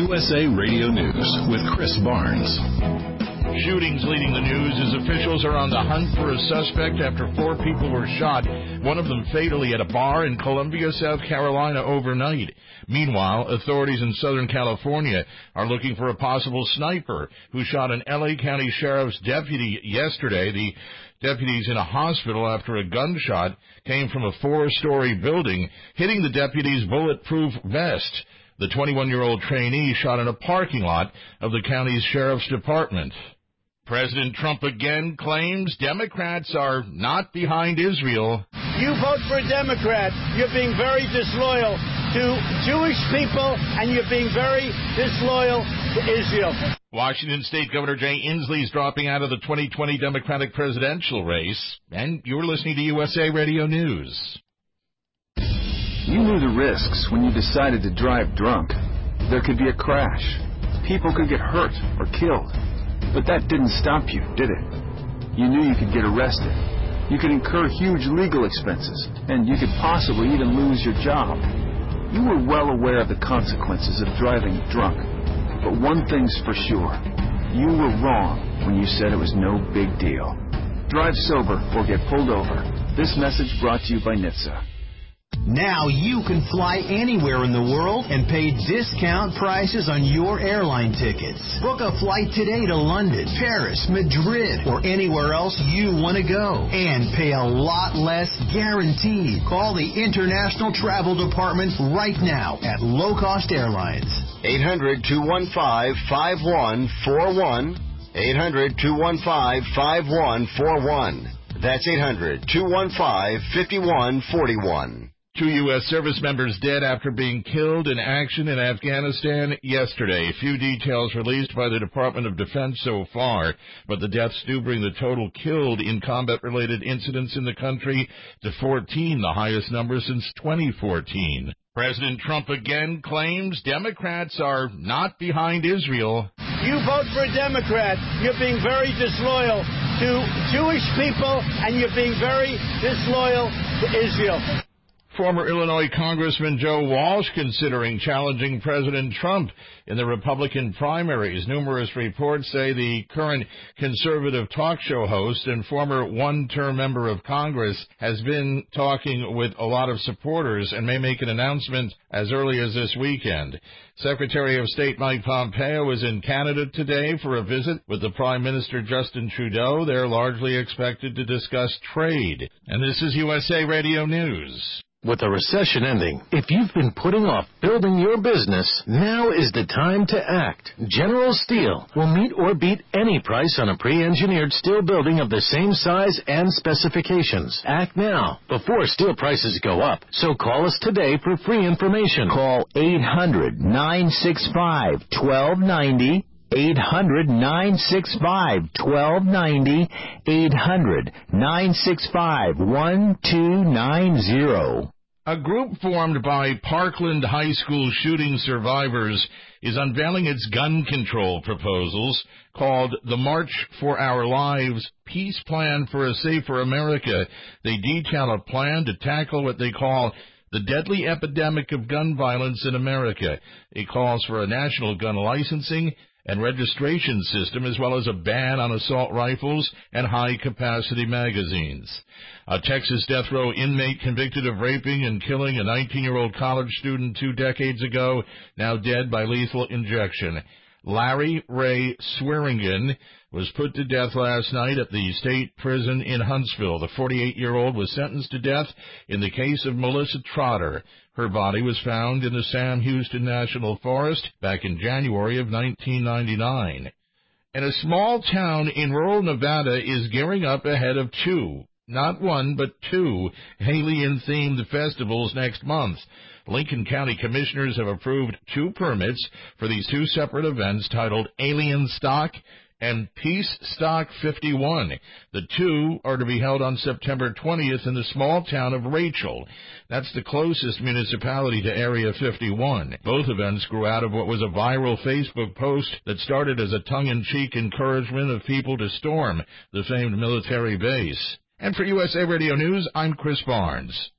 USA Radio News with Chris Barnes. Shootings leading the news as officials are on the hunt for a suspect after 4 people were shot, one of them fatally at a bar in Columbia, South Carolina overnight. Meanwhile, authorities in Southern California are looking for a possible sniper who shot an L.A. County Sheriff's deputy yesterday. The deputy's in a hospital after a gunshot came from a 4-story building, hitting the deputy's bulletproof vest. The 21-year-old trainee shot in a parking lot of the county's sheriff's department. President Trump again claims Democrats are not behind Israel. You vote for a Democrat, you're being very disloyal to Jewish people, and you're being very disloyal to Israel. Washington State Governor Jay Inslee is dropping out of the 2020 Democratic presidential race, and you're listening to USA Radio News. You knew the risks when you decided to drive drunk. There could be a crash. People could get hurt or killed. But that didn't stop you, did it? You knew you could get arrested. You could incur huge legal expenses, and you could possibly even lose your job. You were well aware of the consequences of driving drunk. But one thing's for sure. You were wrong when you said it was no big deal. Drive sober or get pulled over. This message brought to you by NHTSA. Now you can fly anywhere in the world and pay discount prices on your airline tickets. Book a flight today to London, Paris, Madrid, or anywhere else you want to go. And pay a lot less guaranteed. Call the International Travel Department right now at Low Cost Airlines. 800-215-5141. 800-215-5141. That's 800-215-5141. 2 U.S. service members dead after being killed in action in Afghanistan yesterday. Few details released by the Department of Defense so far, but the deaths do bring the total killed in combat-related incidents in the country to 14, the highest number since 2014. President Trump again claims Democrats are not behind Israel. You vote for a Democrat, you're being very disloyal to Jewish people, and you're being very disloyal to Israel. Former Illinois Congressman Joe Walsh considering challenging President Trump in the Republican primaries. Numerous reports say the current conservative talk show host and former one-term member of Congress has been talking with a lot of supporters and may make an announcement as early as this weekend. Secretary of State Mike Pompeo is in Canada today for a visit with the Prime Minister Justin Trudeau. They're largely expected to discuss trade. And this is USA Radio News. With the recession ending, if you've been putting off building your business, now is the time to act. General Steel will meet or beat any price on a pre-engineered steel building of the same size and specifications. Act now, before steel prices go up. So call us today for free information. Call 800-965-1290. 800-965-1290. 800-965-1290. A group formed by Parkland High School shooting survivors is unveiling its gun control proposals called the March for Our Lives Peace Plan for a Safer America. They detail a plan to tackle what they call the deadly epidemic of gun violence in America. It calls for a national gun licensing and registration system, as well as a ban on assault rifles and high-capacity magazines. A Texas death row inmate convicted of raping and killing a 19-year-old college student 2 decades ago, now dead by lethal injection. Larry Ray Swearingen was put to death last night at the state prison in Huntsville. The 48-year-old was sentenced to death in the case of Melissa Trotter. Her body was found in the Sam Houston National Forest back in January of 1999. And a small town in rural Nevada is gearing up ahead of 2, not 1, but 2 alien-themed festivals next month. Lincoln County Commissioners have approved 2 permits for these 2 separate events titled Alien Stock and Peace Stock 51. The 2 are to be held on September 20th in the small town of Rachel. That's the closest municipality to Area 51. Both events grew out of what was a viral Facebook post that started as a tongue-in-cheek encouragement of people to storm the famed military base. And for USA Radio News, I'm Chris Barnes.